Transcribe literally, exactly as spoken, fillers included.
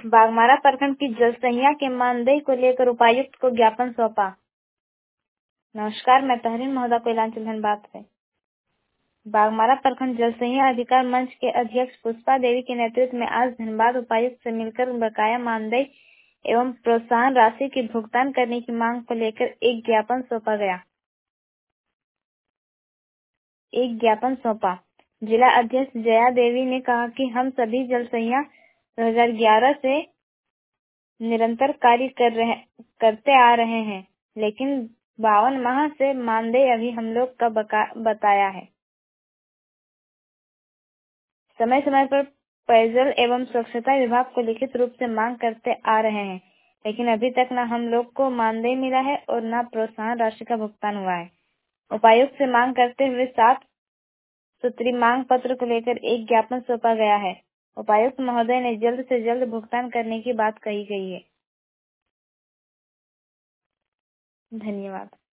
बाघमारा प्रखंड की जलसहिया के मानदेय को लेकर उपायुक्त को ज्ञापन सौंपा। नमस्कार, मैं तहरीन महोदय कोयलांचल धनबाद से। बाघमारा प्रखंड जलसहिया अधिकार मंच के अध्यक्ष पुष्पा देवी के नेतृत्व में आज धनबाद उपायुक्त से मिलकर बकाया मानदेय एवं प्रोत्साहन राशि की भुगतान करने की मांग को लेकर एक ज्ञापन सौंपा गया एक ज्ञापन सौंपा जिला अध्यक्ष जया देवी ने कहा कि हम सभी जलसहिया दो हज़ार ग्यारह से निरंतर कार्य कर रहे करते आ रहे हैं, लेकिन बावन माह से मानदेय अभी हम लोग का बका बताया है। समय समय पर पेयजल एवं स्वच्छता विभाग को लिखित रूप से मांग करते आ रहे हैं, लेकिन अभी तक न हम लोग को मानदेय मिला है और न प्रोत्साहन राशि का भुगतान हुआ है। उपायुक्त से मांग करते हुए सात सूत्री मांग पत्र को लेकर एक ज्ञापन सौंपा गया है। उपायुक्त महोदय ने जल्द से जल्द भुगतान करने की बात कही गई है। धन्यवाद।